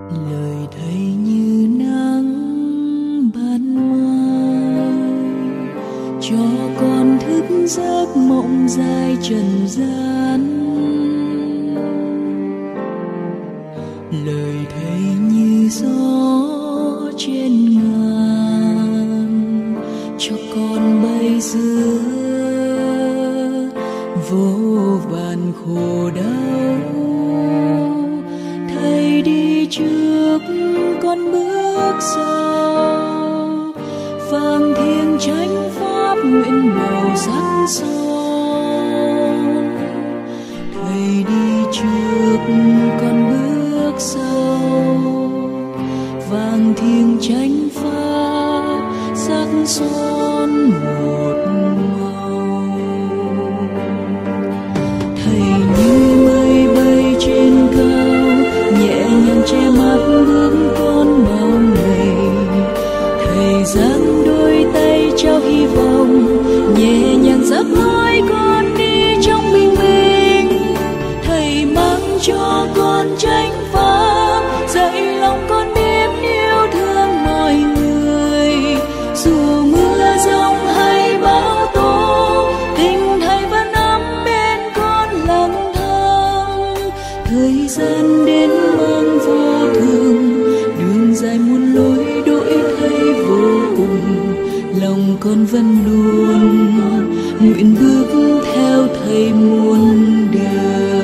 Lời thầy như nắng ban mai, cho con thức giấc mộng dài trần gian. Lời thầy như gió trên ngàn, cho con bay giữa vô vàn khổ đau. Thầy đi trước con bước sau, vàng thiêng chánh pháp nguyện màu sắc son. Thầy đi trước con bước sau, vàng thiêng chánh pháp sắc son một màu. Thầy như mây bay trên cao, nhẹ nhàng che mắt bước con bao ngày. Thầy giang đôi tay trao hy vọng, nhẹ nhàng dắt lối con đi trong bình minh. Thầy mang cho con chánh pháp, dạy lòng con biết yêu thương mọi người. Dù mưa giông hay bão tố, tình thầy vẫn ấm bên con lang thang. Thời gian đến mang vô thường, đường dài muôn lối đổi thay vô cùng. Lòng con vẫn luôn nguyện bước theo thầy muôn đời.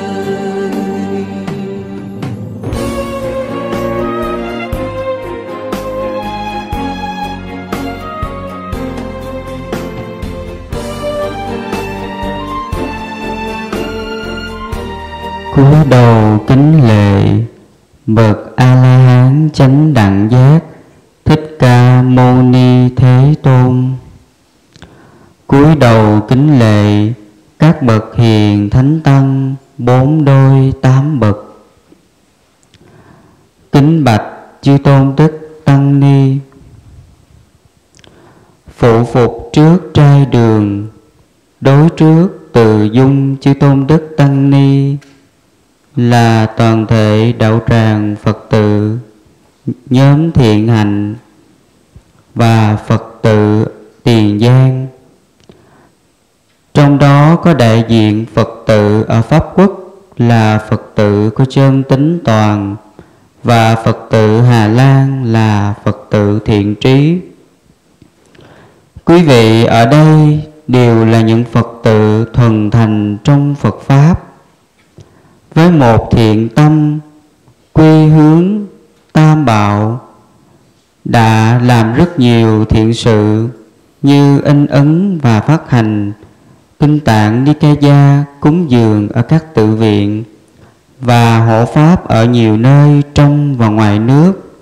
Cúi đầu kính lệ bậc A La Hán chánh đẳng giác Thích Ca Mâu Ni Thế Tôn. Cúi đầu kính lệ các bậc hiền thánh tăng bốn đôi tám bậc. Kính bạch chư tôn đức tăng ni. Phụ phục trước trai đường, đối trước từ dung chư tôn đức tăng ni, là toàn thể đạo tràng Phật tử, nhóm thiện hạnh và Phật tử Tiền Giang. Trong đó có đại diện Phật tử ở Pháp Quốc là Phật tử của Chân Tính Toàn, và Phật tử Hà Lan là Phật tử Thiện Trí. Quý vị ở đây đều là những Phật tử thuần thành trong Phật Pháp, với một thiện tâm quy hướng Tam Bảo, đã làm rất nhiều thiện sự như in ấn và phát hành kinh tạng Nikaya cúng dường ở các tự viện và hộ pháp ở nhiều nơi trong và ngoài nước.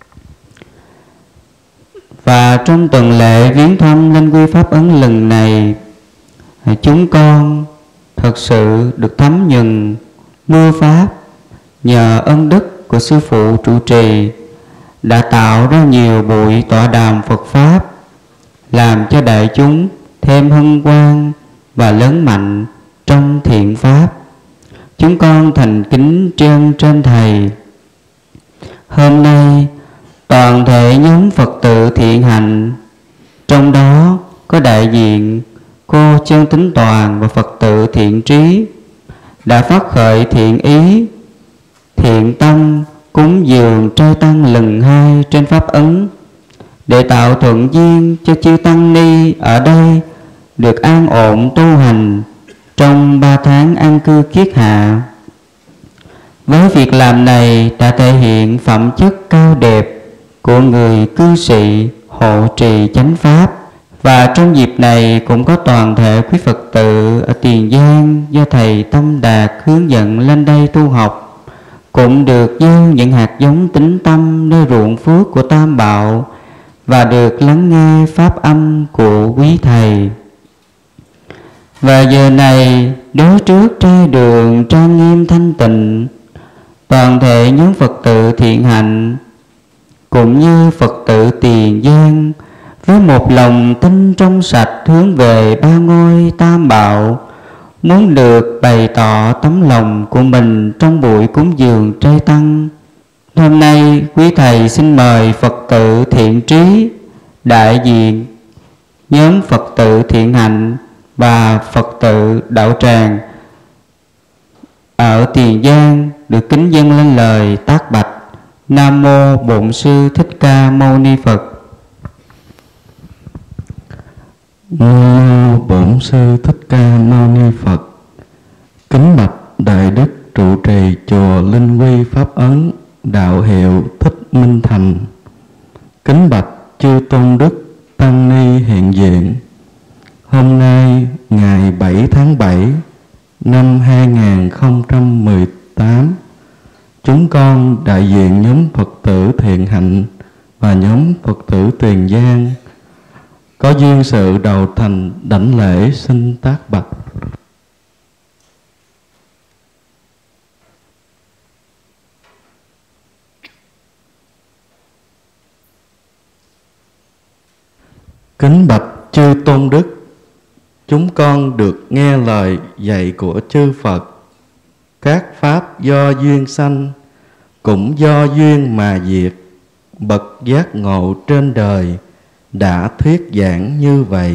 Và trong tuần lễ viếng thăm Linh Quy Pháp Ấn lần này, chúng con thật sự được thấm nhuần mưa Pháp nhờ ân đức của Sư Phụ trụ trì, đã tạo ra nhiều buổi tọa đàm Phật Pháp, làm cho đại chúng thêm hân hoan và lớn mạnh trong thiện Pháp. Chúng con thành kính tri ân trên Thầy. Hôm nay toàn thể nhóm Phật tử thiện hạnh, trong đó có đại diện cô Chân Tính Toàn và Phật tử Thiện Trí, đã phát khởi thiện ý, thiện tâm cúng dường trai tăng lần 2 trên Pháp Ấn, để tạo thuận duyên cho chư tăng ni ở đây được an ổn tu hành trong 3 tháng an cư kiết hạ. Với việc làm này đã thể hiện phẩm chất cao đẹp của người cư sĩ hộ trì chánh Pháp. Và trong dịp này cũng có toàn thể quý Phật tử ở Tiền Giang do Thầy Tâm Đạt hướng dẫn lên đây tu học, cũng được gieo những hạt giống tín tâm nơi ruộng phước của Tam Bảo và được lắng nghe pháp âm của quý Thầy. Và giờ này, đối trước trai đường trang nghiêm thanh tịnh, toàn thể nhóm Phật tử thiện hạnh cũng như Phật tử Tiền Giang với một lòng tin trong sạch hướng về ba ngôi Tam Bảo, muốn được bày tỏ tấm lòng của mình trong buổi cúng dường trai tăng, Hôm nay quý thầy xin mời Phật tử Thiện Trí, đại diện nhóm Phật tử Thiện Hạnh và Phật tử Đạo Tràng ở Tiền Giang được kính dâng lên lời tác bạch. Nam mô Bổn Sư Thích Ca Mâu Ni Phật. Nam mô Bổn Sư Thích Ca Mâu Ni Phật. Kính bạch Đại Đức trụ trì chùa Linh Quy Pháp Ấn, đạo hiệu Thích Minh Thành. Kính bạch chư tôn đức tăng ni hiện diện. Hôm nay ngày 7 tháng 7 năm 2018, chúng con đại diện nhóm Phật tử Thiện Hạnh và nhóm Phật tử Tiền Giang có duyên sự đầu thành đảnh lễ xin tác bạch. Kính bạch chư tôn đức, chúng con được nghe lời dạy của chư Phật. Các pháp do duyên sanh, cũng do duyên mà diệt. Bậc giác ngộ trên đời đã thuyết giảng như vậy.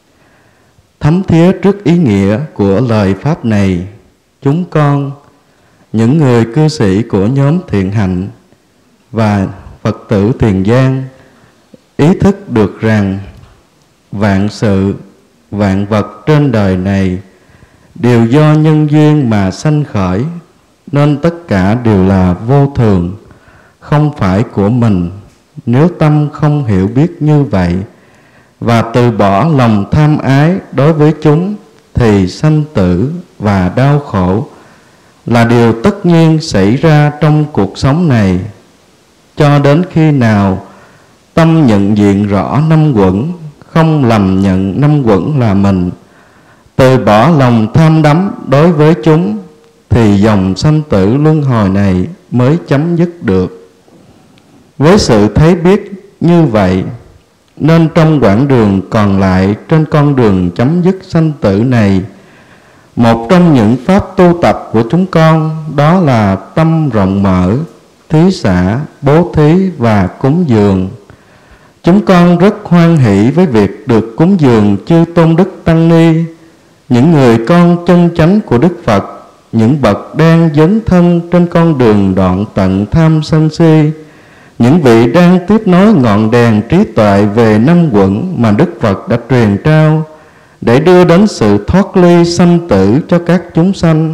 Thấm thía trước ý nghĩa của lời pháp này, chúng con, những người cư sĩ của nhóm Thiện Hạnh và Phật tử Tiền Giang, ý thức được rằng vạn sự, vạn vật trên đời này đều do nhân duyên mà sanh khởi, nên tất cả đều là vô thường, không phải của mình. Nếu tâm không hiểu biết như vậy và từ bỏ lòng tham ái đối với chúng, thì sanh tử và đau khổ là điều tất nhiên xảy ra trong cuộc sống này. Cho đến khi nào tâm nhận diện rõ năm uẩn, không lầm nhận năm uẩn là mình, từ bỏ lòng tham đắm đối với chúng, thì dòng sanh tử luân hồi này mới chấm dứt được. Với sự thấy biết như vậy, nên trong quãng đường còn lại trên con đường chấm dứt sanh tử này, một trong những pháp tu tập của chúng con đó là tâm rộng mở, thí xả, bố thí và cúng dường. Chúng con rất hoan hỷ với việc được cúng dường chư tôn đức tăng ni, những người con chân chánh của Đức Phật, những bậc đang dấn thân trên con đường đoạn tận tham sân si, những vị đang tiếp nối ngọn đèn trí tuệ về năm uẩn mà Đức Phật đã truyền trao để đưa đến sự thoát ly sanh tử cho các chúng sanh.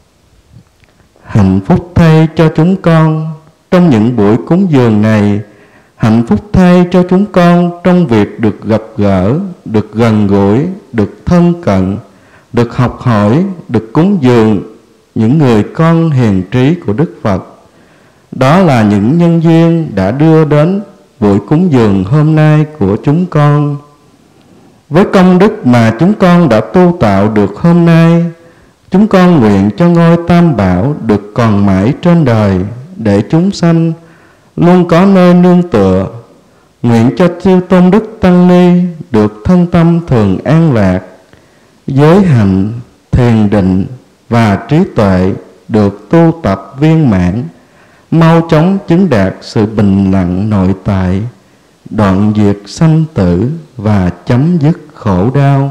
Hạnh phúc thay cho chúng con trong những buổi cúng dường này, hạnh phúc thay cho chúng con trong việc được gặp gỡ, được gần gũi, được thân cận, được học hỏi, được cúng dường những người con hiền trí của Đức Phật. Đó là những nhân duyên đã đưa đến buổi cúng dường hôm nay của chúng con. Với công đức mà chúng con đã tu tạo được hôm nay, chúng con nguyện cho ngôi Tam Bảo được còn mãi trên đời, để chúng sanh luôn có nơi nương tựa. Nguyện cho chư tôn đức tăng ni được thân tâm thường an lạc, giới hạnh, thiền định và trí tuệ được tu tập viên mãn, mau chóng chứng đạt sự bình lặng nội tại, đoạn diệt sanh tử và chấm dứt khổ đau.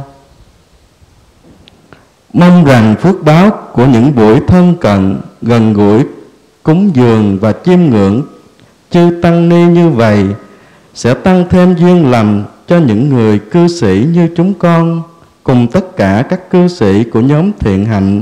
Mong rằng phước báo của những buổi thân cận, gần gũi, cúng dường và chiêm ngưỡng chư tăng ni như vậy sẽ tăng thêm duyên lành cho những người cư sĩ như chúng con, cùng tất cả các cư sĩ của nhóm Thiện Hạnh,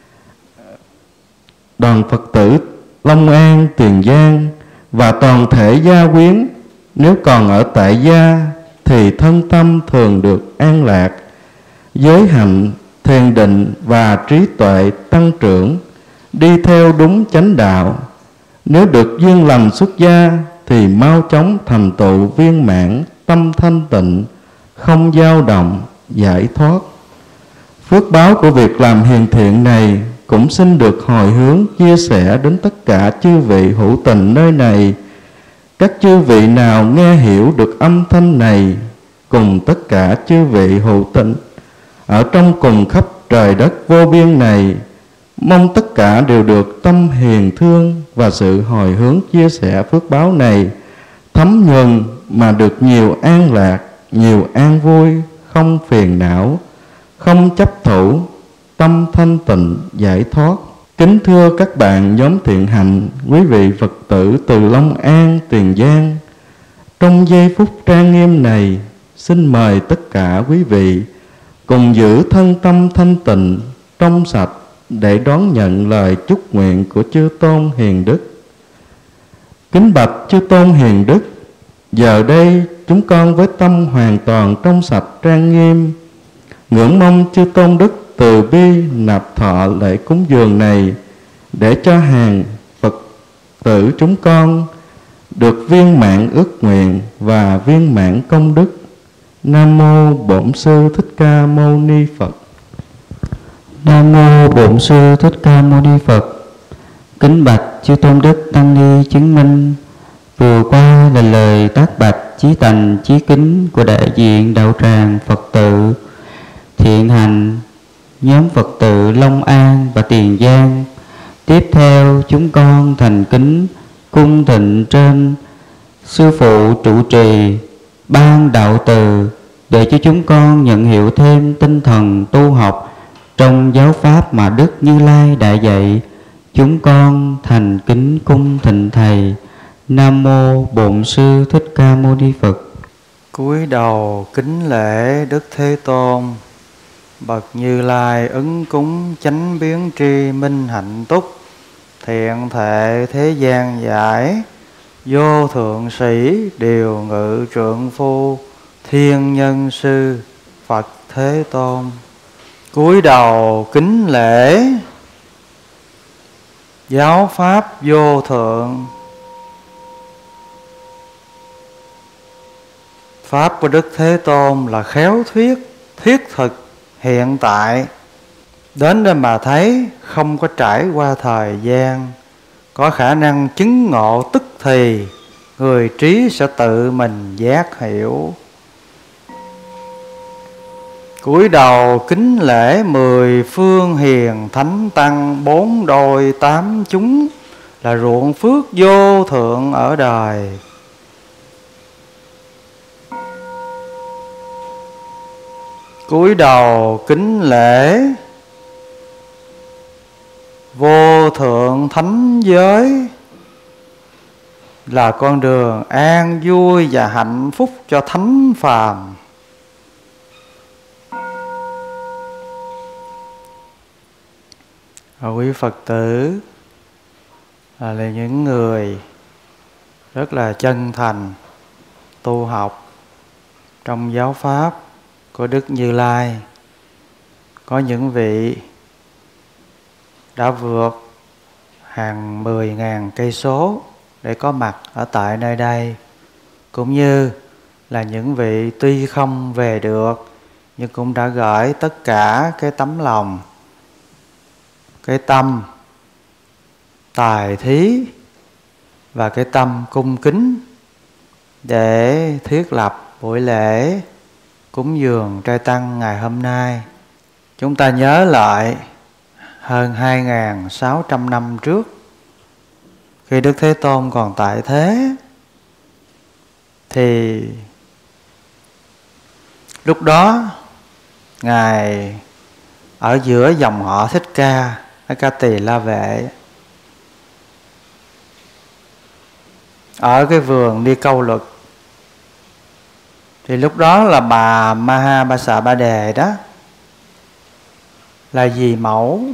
đoàn Phật tử Long An, Tiền Giang và toàn thể gia quyến. Nếu còn ở tại gia thì thân tâm thường được an lạc, giới hạnh, thiền định và trí tuệ tăng trưởng, đi theo đúng chánh đạo. Nếu được duyên lành xuất gia thì mau chóng thành tựu viên mãn, tâm thanh tịnh, không dao động, giải thoát. Phước báo của việc làm hiền thiện này cũng xin được hồi hướng chia sẻ đến tất cả chư vị hữu tình nơi này. Các chư vị nào nghe hiểu được âm thanh này, cùng tất cả chư vị hữu tình ở trong cùng khắp trời đất vô biên này, Mong tất cả đều được tâm hiền thương và sự hồi hướng chia sẻ phước báo này thấm nhuần mà được nhiều an lạc, nhiều an vui, không phiền não, không chấp thủ, tâm thanh tịnh giải thoát. Kính thưa các bạn nhóm thiện hạnh, quý vị Phật tử từ Long An, Tiền Giang, trong giây phút trang nghiêm này, xin mời tất cả quý vị cùng giữ thân tâm thanh tịnh, trong sạch để đón nhận lời chúc nguyện của Chư Tôn Hiền Đức. Kính bạch Chư Tôn Hiền Đức, giờ đây chúng con với tâm hoàn toàn trong sạch trang nghiêm, ngưỡng mong Chư Tôn Đức từ bi nạp thọ lễ cúng dường này, để cho hàng Phật tử chúng con được viên mãn ước nguyện và viên mãn công đức. Nam mô Bổn Sư Thích Ca Mâu Ni Phật. Nam mô Bổn Sư Thích Ca Mâu Ni Phật. Kính bạch Chư Tôn Đức Tăng Ni chứng minh, vừa qua là lời tác bạch chí tành chí kính của đại diện đạo tràng Phật tử thiện hành nhóm Phật tử Long An và Tiền Giang. Tiếp theo chúng con thành kính cung thịnh trên sư phụ trụ trì ban đạo từ, để cho chúng con nhận hiểu thêm tinh thần tu học trong giáo pháp mà Đức Như Lai đã dạy. Chúng con thành kính cung thịnh thầy. Nam mô Bổn Sư Thích Ca Mâu Ni Phật. Cúi đầu kính lễ Đức Thế Tôn, bậc Như Lai ứng cúng chánh biến tri minh hạnh túc, thiện thệ thế gian giải, vô thượng sĩ điều ngự trượng phu, thiên nhân sư Phật Thế Tôn. Cúi đầu kính lễ giáo pháp vô thượng, pháp của Đức Thế Tôn là khéo thuyết, thiết thực, hiện tại. Đến đây mà thấy, không có trải qua thời gian, có khả năng chứng ngộ tức thì, người trí sẽ tự mình giác hiểu. Cúi đầu kính lễ 10 phương hiền thánh tăng, 4 đôi 8 chúng là ruộng phước vô thượng ở đời. Cúi đầu kính lễ vô thượng thánh giới, là con đường an vui và hạnh phúc cho thánh phàm. Quý Phật tử là những người rất là chân thành tu học trong giáo pháp của Đức Như Lai. Có những vị đã vượt hàng 10.000 cây số để có mặt ở tại nơi đây, cũng như là những vị tuy không về được nhưng cũng đã gửi tất cả cái tấm lòng, cái tâm tài thí và cái tâm cung kính để thiết lập buổi lễ cúng dường trai tăng ngày hôm nay. Chúng ta nhớ lại hơn 2.600 năm trước, khi Đức Thế Tôn còn tại thế, thì lúc đó Ngài ở giữa dòng họ Thích Ca, ở Ca Tỳ La Vệ, ở cái vườn đi câu luật. Thì lúc đó là bà Maha Ba Xà Ba Đề đó là dì mẫu,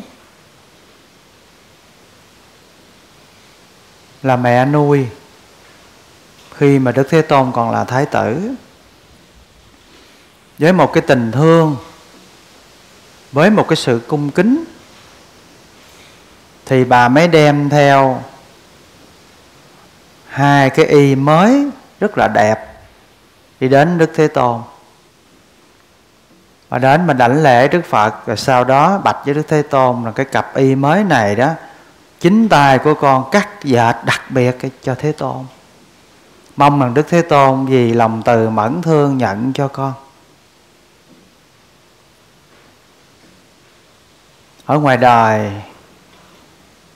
là mẹ nuôi khi mà Đức Thế Tôn còn là thái tử. Với một cái tình thương, với một cái sự cung kính, thì bà mới đem theo 2 cái y mới rất là đẹp đi đến Đức Thế Tôn, và đến mà đảnh lễ Đức Phật. Rồi sau đó bạch với Đức Thế Tôn là cái cặp y mới này đó, chính tay của con cắt dệt đặc biệt cho Thế Tôn, mong rằng Đức Thế Tôn vì lòng từ mẫn thương nhận cho con. Ở ngoài đời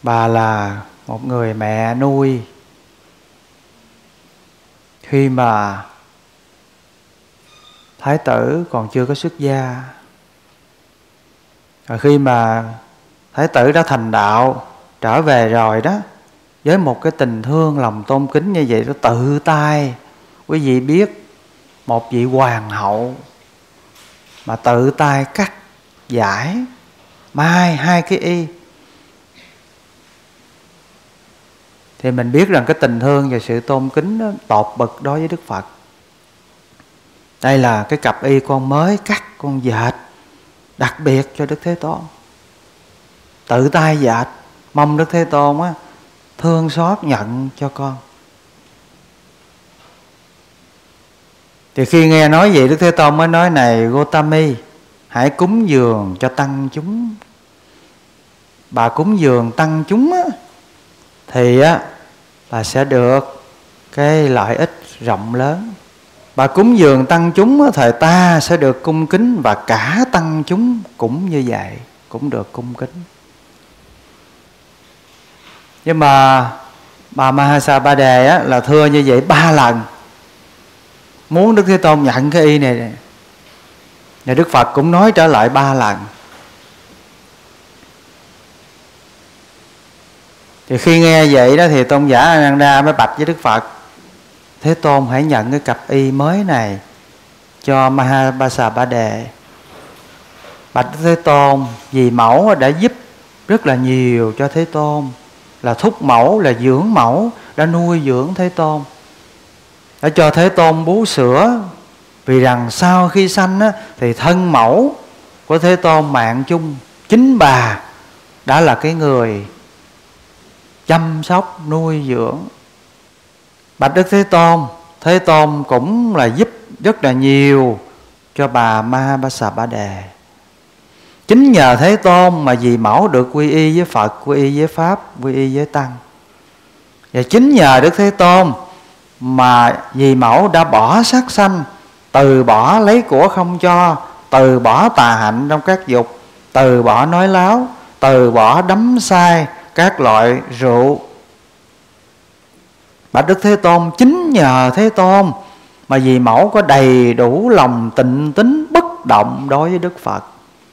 Bà là một người mẹ nuôi. Khi mà Thái tử còn chưa có xuất gia, rồi khi mà Thái tử đã thành đạo, trở về rồi đó, với một cái tình thương lòng tôn kính như vậy, nó tự tay, quý vị biết, một vị hoàng hậu mà tự tay cắt, giải, mai 2 cái y, thì mình biết rằng cái tình thương và sự tôn kính đó tột bậc đối với Đức Phật. Đây là cái cặp y con mới cắt, con dệt đặc biệt cho Đức Thế Tôn, tự tay dệt, mong Đức Thế Tôn á thương xót nhận cho con. Thì khi nghe nói vậy, Đức Thế Tôn mới nói: này Gotami, hãy cúng dường cho tăng chúng. Bà cúng dường tăng chúng á, thì á bà sẽ được cái lợi ích rộng lớn. Bà cúng dường tăng chúng á, thời ta sẽ được cung kính, và cả tăng chúng cũng như vậy, cũng được cung kính. Nhưng mà bà Mahasa Đề á, là thưa như vậy 3 lần, muốn Đức Thế Tôn nhận cái y này. Và Đức Phật cũng nói trở lại 3 lần. Thì khi nghe vậy đó, thì tôn giả Ananda mới bạch với Đức Phật: Thế Tôn hãy nhận cái cặp y mới này cho Mahasa Đề. Bạch Đức Thế Tôn, vì mẫu đã giúp rất là nhiều cho Thế Tôn, là thúc mẫu, là dưỡng mẫu, đã nuôi dưỡng Thế Tôn, đã cho Thế Tôn bú sữa. Vì rằng sau khi sanh á, thì thân mẫu của Thế Tôn mạng chung, chính bà đã là cái người chăm sóc nuôi dưỡng. Bạch Đức Thế Tôn, Thế Tôn cũng là giúp rất là nhiều cho bà Mahasa Đề. Chính nhờ Thế Tôn mà vì mẫu được quy y với Phật, quy y với Pháp, quy y với Tăng. Và chính nhờ Đức Thế Tôn mà vì mẫu đã bỏ sát sanh, từ bỏ lấy của không cho, từ bỏ tà hạnh trong các dục, từ bỏ nói láo, từ bỏ đắm say các loại rượu. Bạch Đức Thế Tôn, chính nhờ Thế Tôn mà vì mẫu có đầy đủ lòng tịnh tín bất động đối với Đức Phật,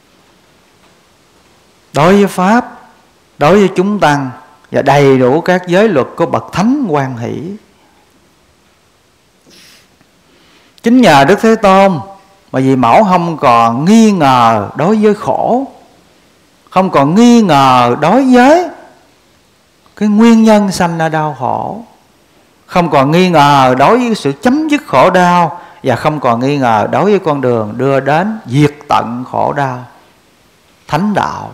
đối với Pháp, đối với chúng tăng, và đầy đủ các giới luật của bậc thánh hoan hỷ. Chính nhờ Đức Thế Tôn mà vì mẫu không còn nghi ngờ đối với khổ, không còn nghi ngờ đối với cái nguyên nhân sanh ra đau khổ, không còn nghi ngờ đối với sự chấm dứt khổ đau, và không còn nghi ngờ đối với con đường đưa đến diệt tận khổ đau, thánh đạo.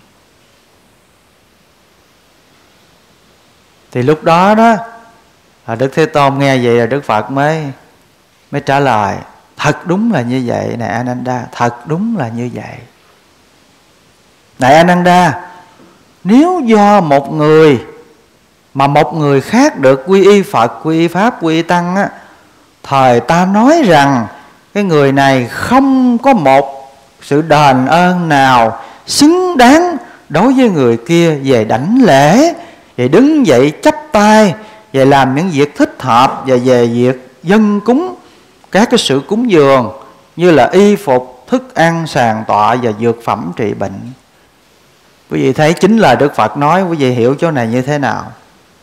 Thì lúc đó đó, Đức Thế Tôn nghe vậy là Đức Phật mới trả lời: thật đúng là như vậy này Ananda, thật đúng là như vậy. Này Ananda, nếu do một người mà một người khác được quy y Phật, quy y Pháp, quy y Tăng á, thời ta nói rằng cái người này không có một sự đền ơn nào xứng đáng đối với người kia về đảnh lễ, về đứng dậy chắp tay, về làm những việc thích hợp, và về việc dâng cúng các cái sự cúng dường như là y phục, thức ăn, sàng tọa và dược phẩm trị bệnh. Quý vị thấy chính là Đức Phật nói, quý vị hiểu chỗ này như thế nào?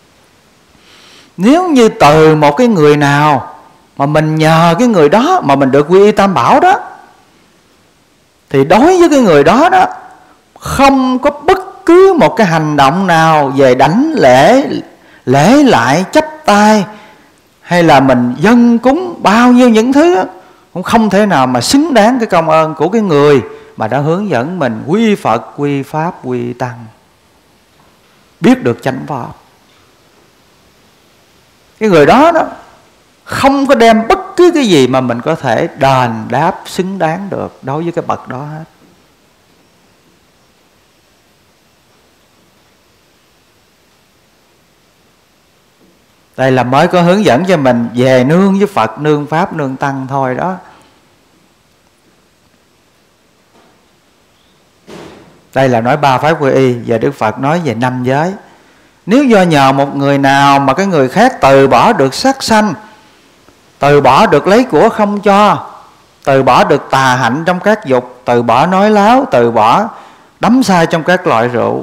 Nếu như từ một cái người nào mà mình nhờ cái người đó mà mình được quy y Tam Bảo đó, thì đối với cái người đó đó, không có bất cứ một cái hành động nào về đảnh lễ, lễ lại, chắp tay, hay là mình dâng cúng bao nhiêu những thứ đó, cũng không thể nào mà xứng đáng cái công ơn của cái người mà đã hướng dẫn mình quy Phật, quy Pháp, quy Tăng, biết được chánh pháp. Cái người đó đó không có đem bất cứ cái gì mà mình có thể đền đáp xứng đáng được đối với cái bậc đó hết. Đây là mới có hướng dẫn cho mình về nương với Phật, nương Pháp, nương Tăng thôi đó. Đây là nói 3 pháp quy y, và Đức Phật nói về 5 giới. Nếu do nhờ một người nào mà cái người khác từ bỏ được sát sanh, từ bỏ được lấy của không cho, từ bỏ được tà hạnh trong các dục, từ bỏ nói láo, từ bỏ đắm say trong các loại rượu,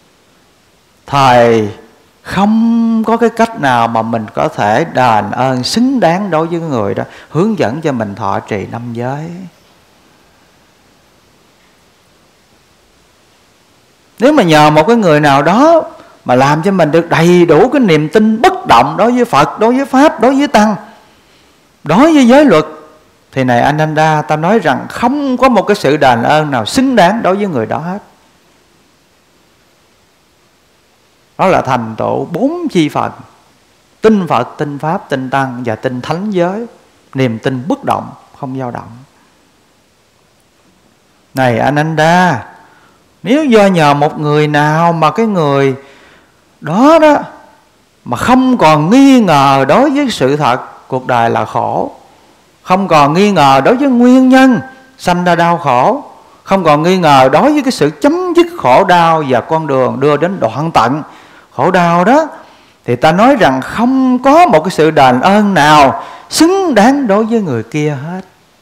Thầy không có cái cách nào mà mình có thể đền ơn xứng đáng đối với người đó, hướng dẫn cho mình thọ trì 5 giới. Nếu mà nhờ một cái người nào đó mà làm cho mình được đầy đủ cái niềm tin bất động đối với Phật, đối với Pháp, đối với Tăng, đối với giới luật, thì này Ananda, ta nói rằng không có một cái sự đền ơn nào xứng đáng đối với người đó hết. Đó là thành tựu 4 chi phần: tin Phật, tin Pháp, tin Tăng và tin Thánh giới. Niềm tin bất động, không dao động. Này Ananda, nếu do nhờ một người nào mà cái người đó đó mà không còn nghi ngờ đối với sự thật cuộc đời là khổ, không còn nghi ngờ đối với nguyên nhân sanh ra đau khổ, không còn nghi ngờ đối với cái sự chấm dứt khổ đau và con đường đưa đến đoạn tận khổ đau đó, thì ta nói rằng không có một cái sự đền ơn nào xứng đáng đối với người kia hết.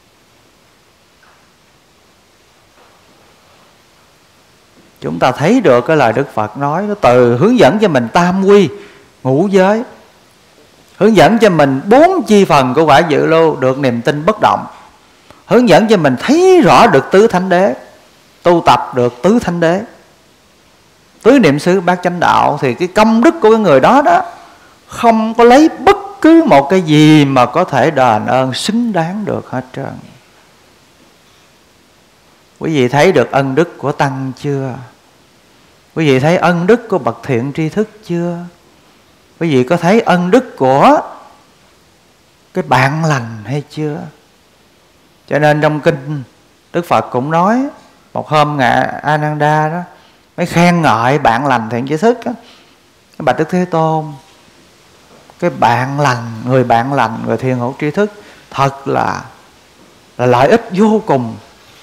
Chúng ta thấy được cái lời Đức Phật nói, nó từ hướng dẫn cho mình tam quy, ngũ giới, hướng dẫn cho mình 4 chi phần của quả dự lưu, được niềm tin bất động, hướng dẫn cho mình thấy rõ được tứ thánh đế, tu tập được tứ thánh đế, tứ niệm xứ bát chánh đạo, thì cái công đức của cái người đó đó không có lấy bất cứ một cái gì mà có thể đền ơn xứng đáng được hết trơn. Quý vị thấy được ân đức của Tăng chưa? Quý vị thấy ân đức của bậc thiện tri thức chưa? Quý vị có thấy ân đức của cái bạn lành hay chưa? Cho nên trong kinh Đức Phật cũng nói, một hôm ngài Ananda đó mới khen ngợi bạn lành thiện tri thức đó. Cái bạch Đức Thế Tôn, cái bạn lành, người thiện hữu tri thức thật là lợi ích vô cùng,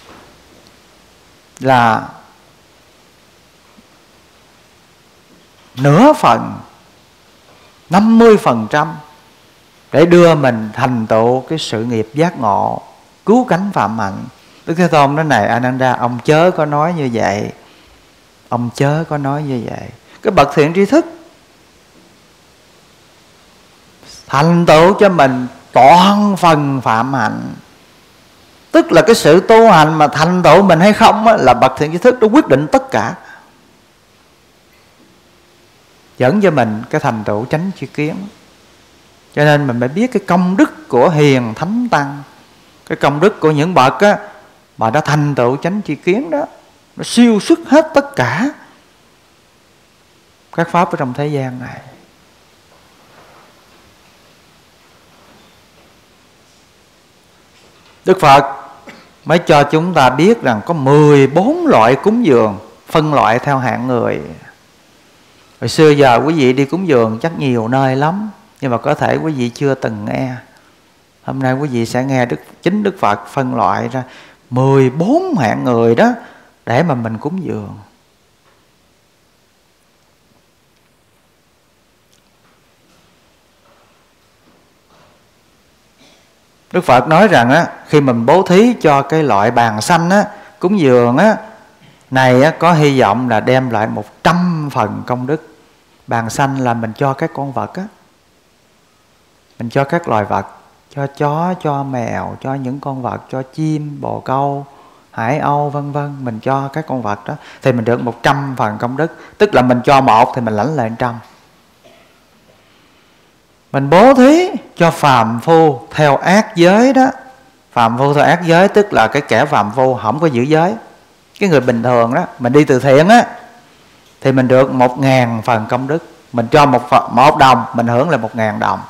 là nửa phần, 50% để đưa mình thành tựu cái sự nghiệp giác ngộ, cứu cánh phạm hạnh. Đức Thế Tôn nói, này Ananda, ông chớ có nói như vậy, ông chớ có nói như vậy. Cái bậc thiện tri thức thành tựu cho mình toàn phần phạm hạnh, tức là cái sự tu hành mà thành tựu mình hay không á, là bậc thiện tri thức nó quyết định tất cả, dẫn cho mình cái thành tựu chánh tri kiến. Cho nên mình phải biết cái công đức của hiền thánh tăng, cái công đức của những bậc á mà đã thành tựu chánh tri kiến đó, nó siêu xuất hết tất cả các pháp ở trong thế gian này. Đức Phật mới cho chúng ta biết rằng có 14 loại cúng dường, phân loại theo hạng người. Hồi xưa giờ quý vị đi cúng dường chắc nhiều nơi lắm, nhưng mà có thể quý vị chưa từng nghe. Hôm nay quý vị sẽ nghe chính Đức Phật phân loại ra 14 hạng người đó để mà mình cúng dường. Đức Phật nói rằng á, khi mình bố thí cho cái loại bàn xanh á, cúng dường á này á, có hy vọng là đem lại 100 phần công đức. Bàn xanh là mình cho các con vật á, mình cho các loài vật, cho chó, cho mèo, cho những con vật, cho chim, bồ câu, hải âu vân vân, mình cho các con vật đó thì mình được 100 phần công đức. Tức là mình cho 1 thì mình lãnh lại 100. Mình bố thí cho phàm phu theo ác giới đó. Phàm phu theo ác giới tức là cái kẻ phàm phu không có giữ giới. Cái người bình thường đó, mình đi từ thiện á thì mình được 1.000 phần công đức. Mình cho 1 đồng, mình hưởng lại 1.000 đồng.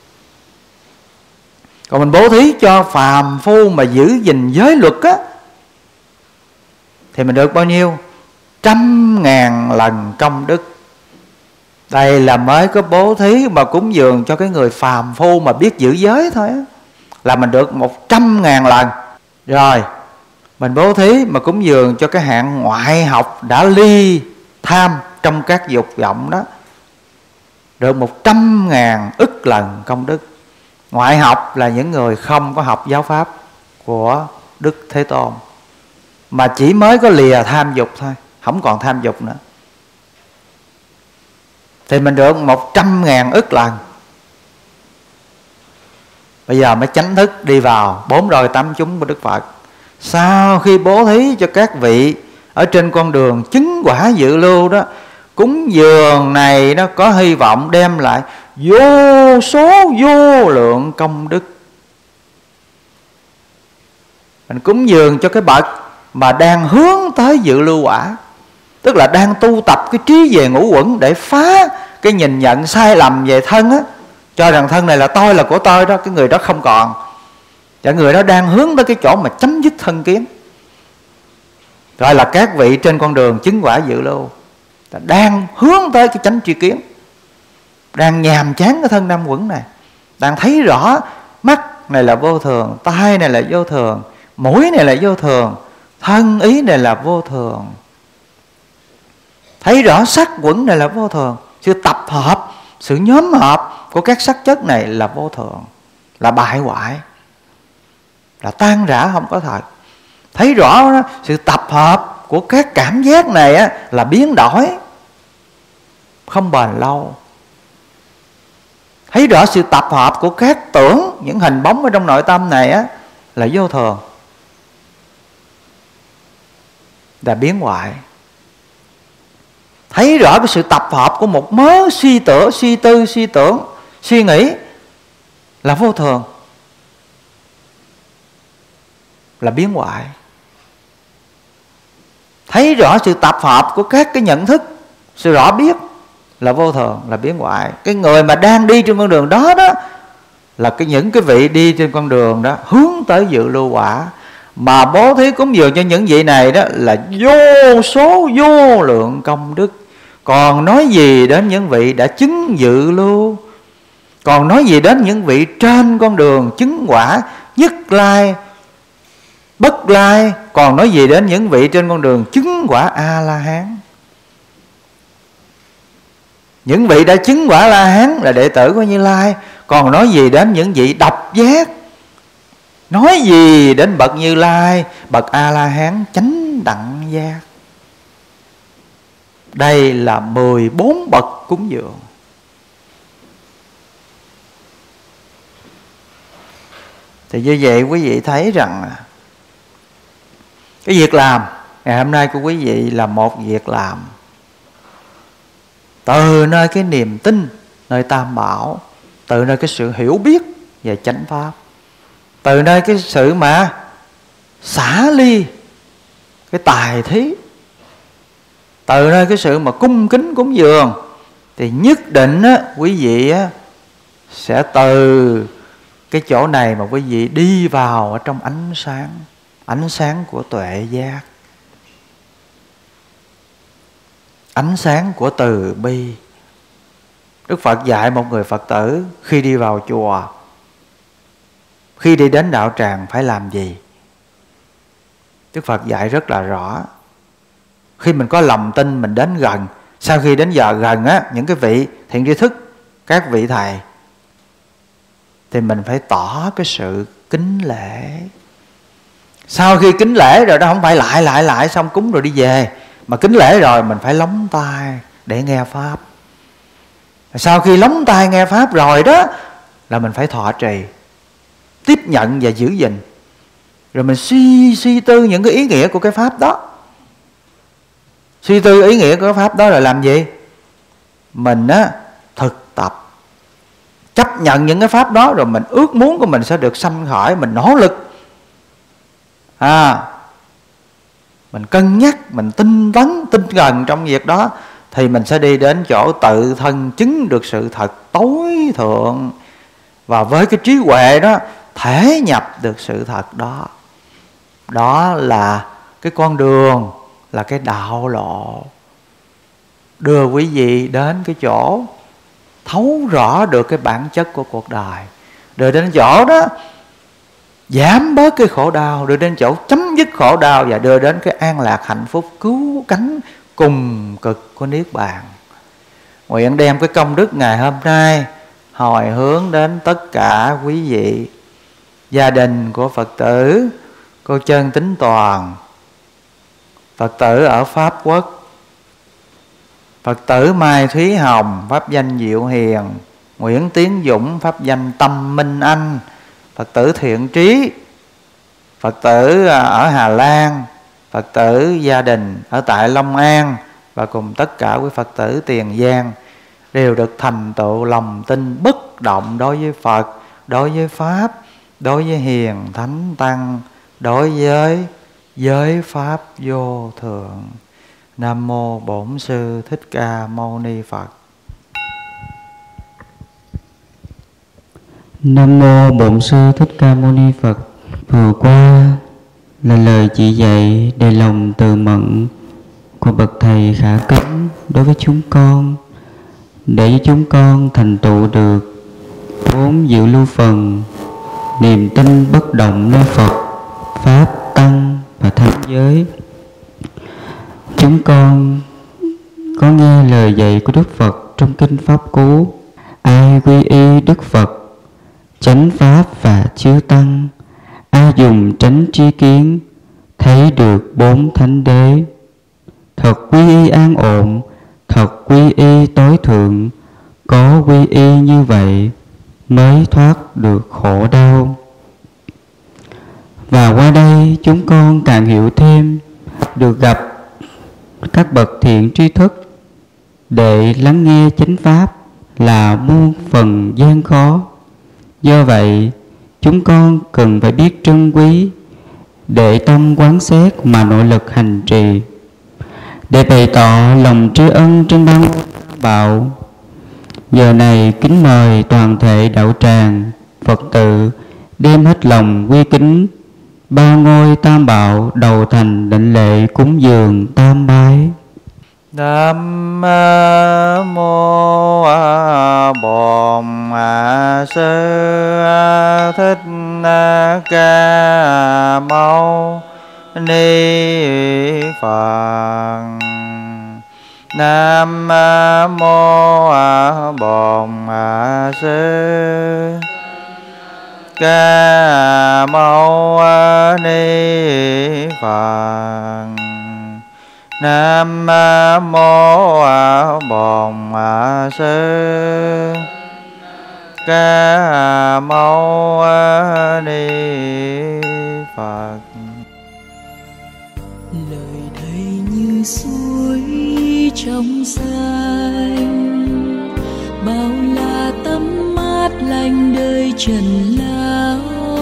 Còn mình bố thí cho phàm phu mà giữ gìn giới luật á thì mình được bao nhiêu? 100.000 lần công đức. Đây là mới có bố thí mà cúng dường cho cái người phàm phu mà biết giữ giới thôi á, là mình được 100.000 lần. Rồi Mình bố thí mà cúng dường cho cái hạng ngoại học đã ly tham trong các dục vọng đó, được 100.000 ức lần công đức. Ngoại học là những người không có học giáo pháp của Đức Thế Tôn, mà chỉ mới có lìa tham dục thôi, không còn tham dục nữa, thì mình được 100.000 ức lần. Bây giờ mới chánh thức đi vào 4 đôi tám chúng của Đức Phật. Sau khi bố thí cho các vị ở trên con đường chứng quả dự lưu đó, cúng dường này nó có hy vọng đem lại vô số vô lượng công đức. Mình cúng dường cho cái bậc mà đang hướng tới dự lưu quả, tức là đang tu tập cái trí về ngũ uẩn để phá cái nhìn nhận sai lầm về thân á, cho rằng thân này là tôi, là của tôi đó. Cái người đó không còn, và người đó đang hướng tới cái chỗ mà chấm dứt thân kiến, gọi là các vị trên con đường chứng quả dự lưu, đang hướng tới cái chánh tri kiến, đang nhàm chán cái thân năm uẩn này, đang thấy rõ mắt này là vô thường, tai này là vô thường, mũi này là vô thường, thân ý này là vô thường, thấy rõ sắc uẩn này là vô thường. Sự tập hợp, sự nhóm hợp của các sắc chất này là vô thường, là bại hoại, là tan rã không có thật. Thấy rõ đó, sự tập hợp của các cảm giác này á, là biến đổi, không bền lâu. Thấy rõ sự tập hợp của các tưởng, những hình bóng ở trong nội tâm này á, là vô thường, là biến hoại. Thấy rõ cái sự tập hợp của một mớ suy tưởng, suy tư, suy tưởng, suy nghĩ là vô thường, là biến hoại. Thấy rõ sự tập hợp của các cái nhận thức, sự rõ biết là vô thường, là biến hoại. Cái người mà đang đi trên con đường đó đó là những cái vị đi trên con đường đó hướng tới dự lưu quả, mà bố thí cúng dường cho những vị này đó là vô số vô lượng công đức. Còn nói gì đến những vị đã chứng dự lưu, còn nói gì đến những vị trên con đường chứng quả nhất lai, bất lai, còn nói gì đến những vị trên con đường chứng quả A-la-hán. Những vị đã chứng quả La-hán là đệ tử của Như Lai, còn nói gì đến những vị độc giác, nói gì đến bậc Như Lai, bậc A-la-hán chánh đẳng giác. Đây là 14 bậc cúng dường. Thì như vậy quý vị thấy rằng cái việc làm ngày hôm nay của quý vị là một việc làm từ nơi cái niềm tin nơi Tam Bảo, từ nơi cái sự hiểu biết về chánh pháp, từ nơi cái sự mà xả ly cái tài thí, từ nơi cái sự mà cung kính cúng dường, thì nhất định á, quý vị á, sẽ từ cái chỗ này mà quý vị đi vào ở trong ánh sáng của tuệ giác, ánh sáng của từ bi. Đức Phật dạy một người Phật tử khi đi vào chùa, khi đi đến đạo tràng phải làm gì. Đức Phật dạy rất là rõ. Khi mình có lòng tin mình đến gần, sau khi đến giờ gần á, những cái vị thiện tri thức, các vị thầy, thì mình phải tỏ cái sự kính lễ. Sau khi kính lễ rồi đó, không phải lại xong cúng rồi đi về, mà kính lễ rồi mình phải lóng tai để nghe pháp. Sau khi lóng tai nghe pháp rồi đó là mình phải thọ trì, tiếp nhận và giữ gìn. Rồi mình suy tư những cái ý nghĩa của cái pháp đó. Suy tư ý nghĩa của cái pháp đó là làm gì? Mình á, thực tập, chấp nhận những cái pháp đó, rồi mình ước muốn của mình sẽ được sanh khởi, mình nỗ lực, mình cân nhắc, mình tinh tấn, tinh gần trong việc đó, thì mình sẽ đi đến chỗ tự thân chứng được sự thật tối thượng, và với cái trí huệ đó thể nhập được sự thật đó. Đó là cái con đường, là cái đạo lộ đưa quý vị đến cái chỗ thấu rõ được cái bản chất của cuộc đời, đưa đến chỗ đó giảm bớt cái khổ đau, đưa đến chỗ chấm dứt khổ đau và đưa đến cái an lạc hạnh phúc cứu cánh cùng cực của Niết Bàn. Nguyện đem cái công đức ngày hôm nay hồi hướng đến tất cả quý vị, gia đình của Phật tử, cô Trân Tính Toàn, Phật tử ở Pháp Quốc, Phật tử Mai Thúy Hồng, pháp danh Diệu Hiền, Nguyễn Tiến Dũng, pháp danh Tâm Minh Anh, Phật tử Thiện Trí, Phật tử ở Hà Lan, Phật tử gia đình ở tại Long An, và cùng tất cả quý Phật tử Tiền Giang đều được thành tựu lòng tin bất động đối với Phật, đối với Pháp, đối với Hiền Thánh Tăng, đối với giới Pháp vô thượng. Nam mô Bổn Sư Thích Ca Mâu Ni Phật. Nam mô Bổn Sư Thích Ca Mâu Ni Phật. Vừa qua là lời chỉ dạy đầy lòng từ mẫn của bậc thầy khả kính đối với chúng con, để cho chúng con thành tựu được 4 diệu lưu phần: niềm tin bất động nơi Phật, Pháp, Tăng và Thánh giới. Chúng con có nghe lời dạy của Đức Phật trong kinh Pháp Cú: ai quy y Đức Phật, chánh Pháp và chư Tăng, ai dùng chánh tri kiến, thấy được 4 thánh đế. Thật quy y an ổn, thật quy y tối thượng, có quy y như vậy mới thoát được khổ đau. Và qua đây chúng con càng hiểu thêm, được gặp các bậc thiện tri thức để lắng nghe chánh Pháp là muôn phần gian khó. Do vậy chúng con cần phải biết trân quý, để tâm quán xét mà nỗ lực hành trì. Để bày tỏ lòng tri ân trên ba ngôi Tam Bảo, giờ này kính mời toàn thể đạo tràng Phật tử đem hết lòng quy kính ba ngôi Tam Bảo, đầu thành đảnh lễ cúng dường tam bái. Nam mô Bổn Sư Thích Ca Mâu Ni Phật. Nam mô Bổn Sư Ca Mâu Ni Phật. Nam mô Bổn Sư Ca Mâu Ni Phật. Lời thầy như suối trong xanh, bao la tắm mát lành đời trần lao.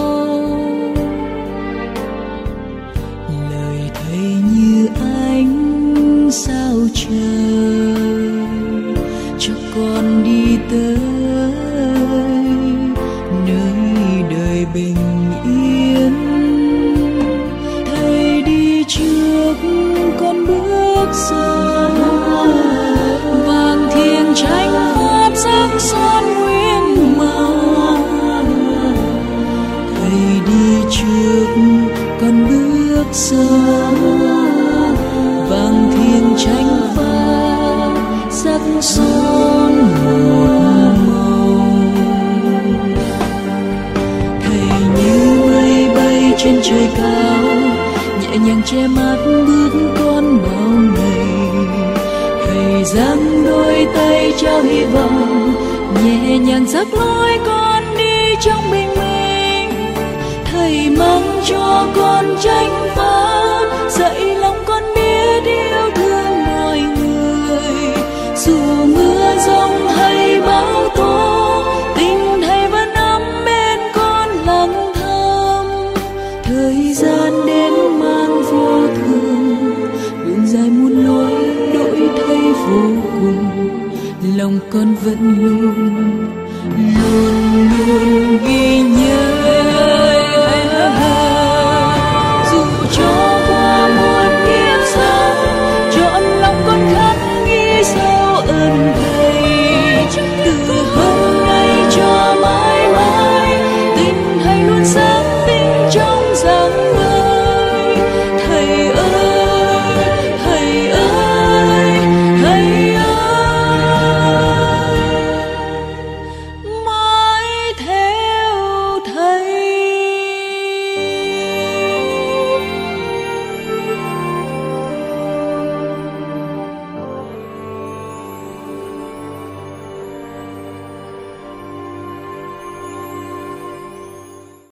Lời thầy như ánh sao trời, cho con đi tới nơi đời bình yên. Thầy đi trước con bước sau, vàng thiền tranh pháp sắc son nguyên màu. Thầy đi trước con bước sau, vàng thiền tranh pháp sắc son một màu. Thầy như mây bay trên trời cao, nhẹ nhàng che mắt bước con bao ngày. Thầy giang đôi tay trao hy vọng, nhẹ nhàng dắt lối con đi trong bình minh. Thầy mang cho con chánh pháp, dạy lòng con biết yêu thương mọi người. Dù mưa giông hay bão tố, tình thầy vẫn ấm bên con lặng thầm. Thời gian đến mang vô thường, đường dài muôn lối đổi thay vô cùng. Lòng con vẫn luôn luôn luôn ghi